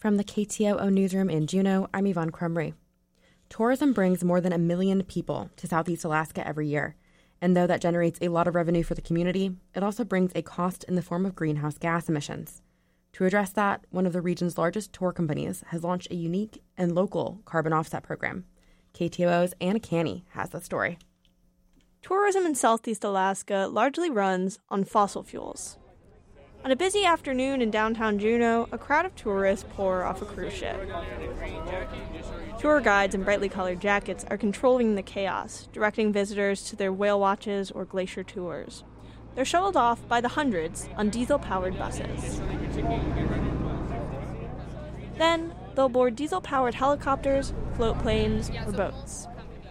From the KTOO newsroom in Juneau, I'm Yvonne Crumry. Tourism brings more than 1 million people to Southeast Alaska every year. And though that generates a lot of revenue for the community, it also brings a cost in the form of greenhouse gas emissions. To address that, one of the region's largest tour companies has launched a unique and local carbon offset program. KTOO's Anna Canny has the story. Tourism in Southeast Alaska largely runs on fossil fuels. On a busy afternoon in downtown Juneau, a crowd of tourists pour off a cruise ship. Tour guides in brightly colored jackets are controlling the chaos, directing visitors to their whale watches or glacier tours. They're shuttled off by the hundreds on diesel-powered buses. Then, they'll board diesel-powered helicopters, float planes, or boats.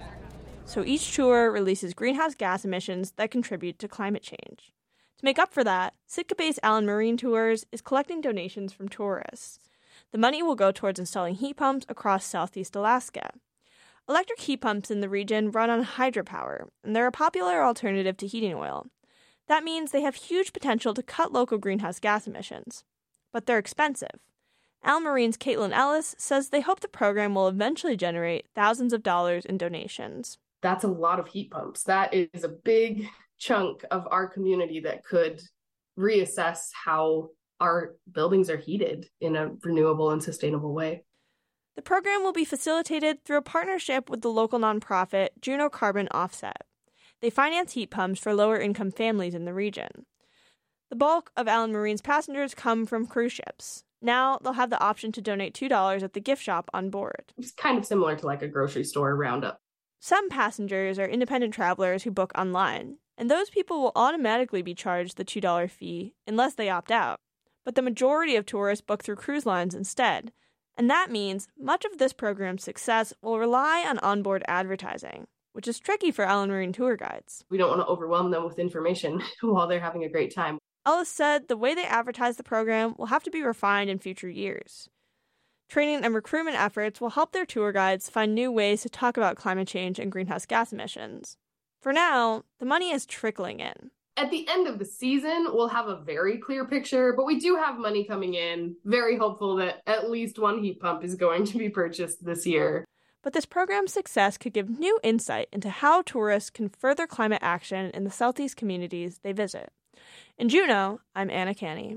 So each tour releases greenhouse gas emissions that contribute to climate change. To make up for that, Sitka-based Allen Marine Tours is collecting donations from tourists. The money will go towards installing heat pumps across Southeast Alaska. Electric heat pumps in the region run on hydropower, and they're a popular alternative to heating oil. That means they have huge potential to cut local greenhouse gas emissions. But they're expensive. Allen Marine's Caitlin Ellis says they hope the program will eventually generate thousands of dollars in donations. That's a lot of heat pumps. That is a big chunk of our community that could reassess how our buildings are heated in a renewable and sustainable way. The program will be facilitated through a partnership with the local nonprofit Juneau Carbon Offset. They finance heat pumps for lower-income families in the region. The bulk of Allen Marine's passengers come from cruise ships. Now they'll have the option to donate $2 at the gift shop on board. It's kind of similar to like a grocery store roundup. Some passengers are independent travelers who book online, and those people will automatically be charged the $2 fee unless they opt out. But the majority of tourists book through cruise lines instead, and that means much of this program's success will rely on onboard advertising, which is tricky for Allen Marine tour guides. We don't want to overwhelm them with information while they're having a great time. Ellis said the way they advertise the program will have to be refined in future years. Training and recruitment efforts will help their tour guides find new ways to talk about climate change and greenhouse gas emissions. For now, the money is trickling in. At the end of the season, we'll have a very clear picture, but we do have money coming in. Very hopeful that at least one heat pump is going to be purchased this year. But this program's success could give new insight into how tourists can further climate action in the Southeast communities they visit. In Juneau, I'm Anna Canny.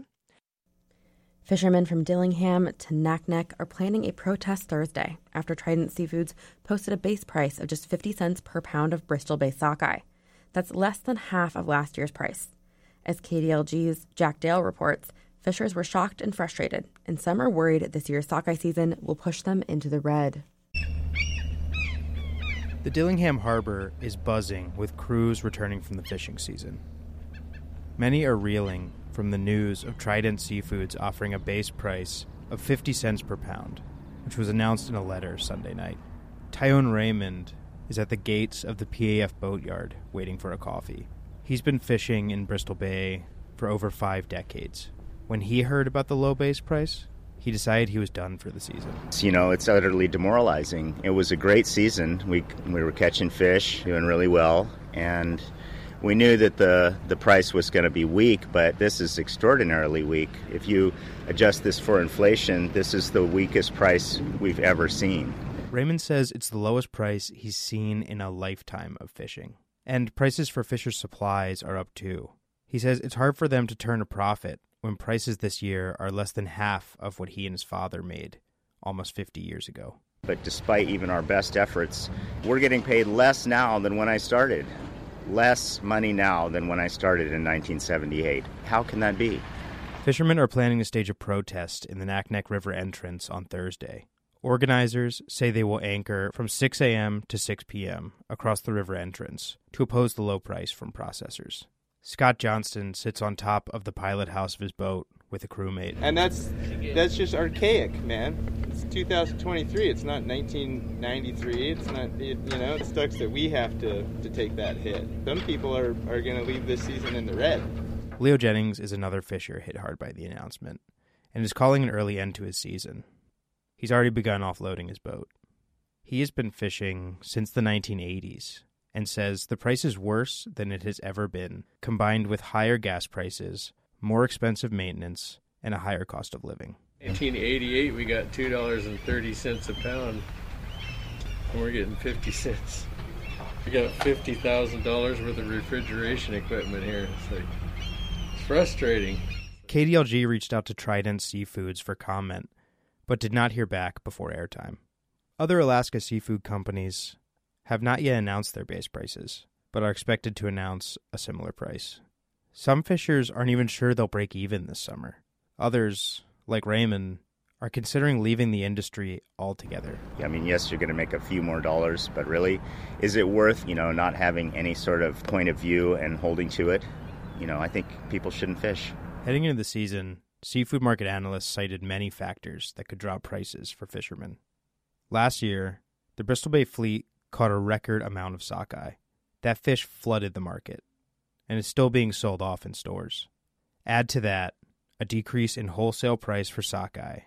Fishermen from Dillingham to Naknek are planning a protest Thursday after Trident Seafoods posted a base price of just 50 cents per pound of Bristol-based sockeye. That's less than half of last year's price. As KDLG's Jack Dale reports, fishers were shocked and frustrated, and some are worried this year's sockeye season will push them into the red. The Dillingham Harbor is buzzing with crews returning from the fishing season. Many are reeling from the news of Trident Seafoods offering a base price of 50 cents per pound, which was announced in a letter Sunday night. Tyrone Raymond is at the gates of the PAF boatyard waiting for a coffee. He's been fishing in Bristol Bay for over 5 decades. When he heard about the low base price, he decided he was done for the season. You know, it's utterly demoralizing. It was a great season. We were catching fish, doing really well, and we knew that the price was going to be weak, but this is extraordinarily weak. If you adjust this for inflation, this is the weakest price we've ever seen. Raymond says it's the lowest price he's seen in a lifetime of fishing. And prices for fishers' supplies are up too. He says it's hard for them to turn a profit when prices this year are less than half of what he and his father made almost 50 years ago. But despite even our best efforts, we're getting paid less now than when I started. Less money now than when I started in 1978. How can that be? Fishermen are planning to stage a protest in the Naknek River entrance on Thursday. Organizers say they will anchor from 6 a.m. to 6 p.m. across the river entrance to oppose the low price from processors. Scott Johnston sits on top of the pilot house of his boat with a crewmate. And that's just archaic, man. It's 2023. It's not 1993. It's not, it sucks that we have to take that hit. Some people are going to leave this season in the red. Leo Jennings is another fisher hit hard by the announcement and is calling an early end to his season. He's already begun offloading his boat. He has been fishing since the 1980s and says the price is worse than it has ever been, combined with higher gas prices, more expensive maintenance, and a higher cost of living. 1988, we got $2.30 a pound, and we're getting 50 cents. We got $50,000 worth of refrigeration equipment here. It's frustrating. KDLG reached out to Trident Seafoods for comment, but did not hear back before airtime. Other Alaska seafood companies have not yet announced their base prices, but are expected to announce a similar price. Some fishers aren't even sure they'll break even this summer. Others, like Raymond, are considering leaving the industry altogether. I mean, yes, you're going to make a few more dollars, but really, is it worth, not having any sort of point of view and holding to it? I think people shouldn't fish. Heading into the season, seafood market analysts cited many factors that could drop prices for fishermen. Last year, the Bristol Bay fleet caught a record amount of sockeye. That fish flooded the market and is still being sold off in stores. Add to that a decrease in wholesale price for sockeye,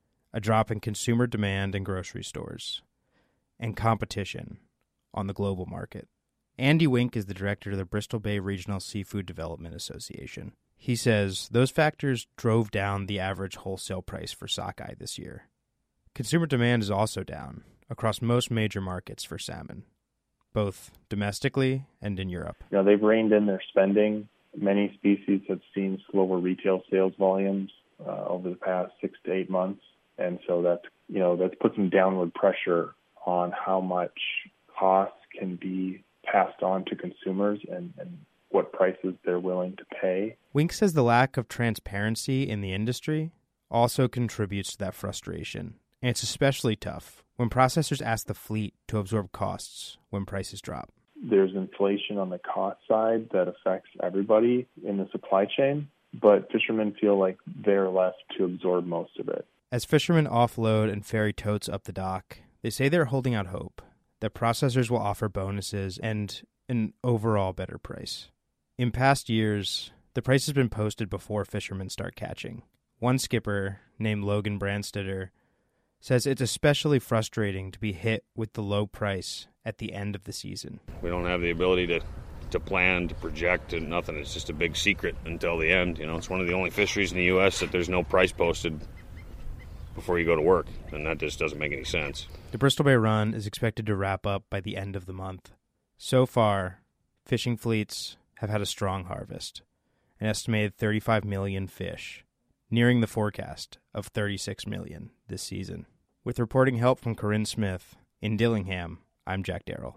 a drop in consumer demand in grocery stores, and competition on the global market. Andy Wink is the director of the Bristol Bay Regional Seafood Development Association. He says those factors drove down the average wholesale price for sockeye this year. Consumer demand is also down across most major markets for salmon, both domestically and in Europe. They've reined in their spending. Many species have seen slower retail sales volumes over the past 6 to 8 months. And so that's put some downward pressure on how much costs can be passed on to consumers and what prices they're willing to pay. Wink says the lack of transparency in the industry also contributes to that frustration. And it's especially tough when processors ask the fleet to absorb costs when prices drop. There's inflation on the cost side that affects everybody in the supply chain, but fishermen feel like they're left to absorb most of it. As fishermen offload and ferry totes up the dock, they say they're holding out hope that processors will offer bonuses and an overall better price. In past years, the price has been posted before fishermen start catching. One skipper, named Logan Brandstetter, says it's especially frustrating to be hit with the low price at the end of the season. We don't have the ability to plan, to project, and nothing. It's just a big secret until the end. It's one of the only fisheries in the U.S. that there's no price posted before you go to work, and that just doesn't make any sense. The Bristol Bay Run is expected to wrap up by the end of the month. So far, fishing fleets have had a strong harvest, an estimated 35 million fish, nearing the forecast of 36 million this season. With reporting help from Corinne Smith, in Dillingham, I'm Jack Darrell.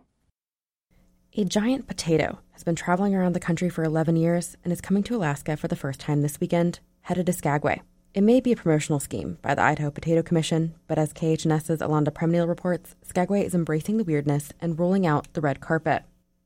A giant potato has been traveling around the country for 11 years and is coming to Alaska for the first time this weekend, headed to Skagway. It may be a promotional scheme by the Idaho Potato Commission, but as KHNS's Alonda Premneil reports, Skagway is embracing the weirdness and rolling out the red carpet.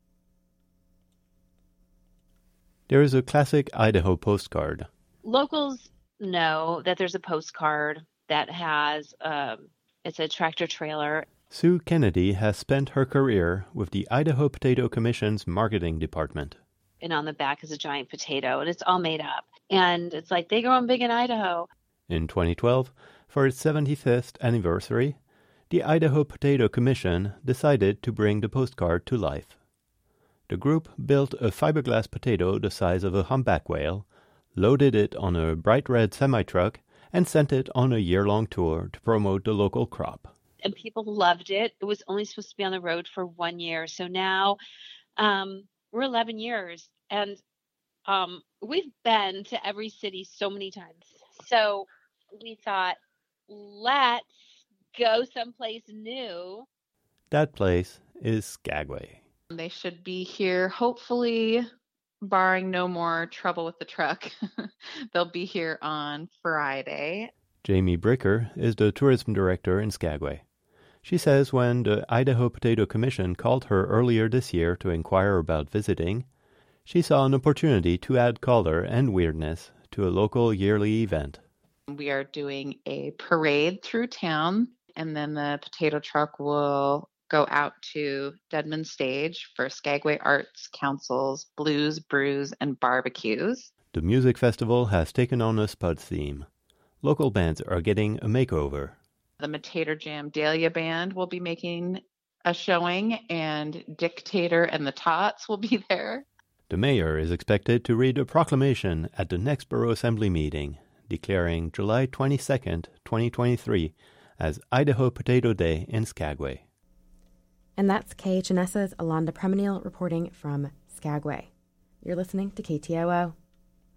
There is a classic Idaho postcard. Locals know that there's a postcard that has, it's a tractor trailer. Sue Kennedy has spent her career with the Idaho Potato Commission's marketing department. And on the back is a giant potato, and it's all made up. And it's like, they grow them big in Idaho. In 2012, for its 75th anniversary, the Idaho Potato Commission decided to bring the postcard to life. The group built a fiberglass potato the size of a humpback whale, loaded it on a bright red semi-truck, and sent it on a year-long tour to promote the local crop. And people loved it. It was only supposed to be on the road for 1 year. So now we're 11 years, and we've been to every city so many times. So we thought, let's go someplace new. That place is Skagway. They should be here, hopefully, barring no more trouble with the truck. They'll be here on Friday. Jamie Bricker is the tourism director in Skagway. She says when the Idaho Potato Commission called her earlier this year to inquire about visiting, she saw an opportunity to add color and weirdness to a local yearly event. We are doing a parade through town, and then the potato truck will go out to Deadman Stage for Skagway Arts Council's Blues, Brews, and Barbecues. The music festival has taken on a Spud theme. Local bands are getting a makeover. The Matater Jam Dahlia Band will be making a showing, and Dictator and the Tots will be there. The mayor is expected to read a proclamation at the next borough assembly meeting. declaring July 22nd, 2023 as Idaho Potato Day in Skagway. And that's KHNS's Alonda Premanil reporting from Skagway. You're listening to KTOO.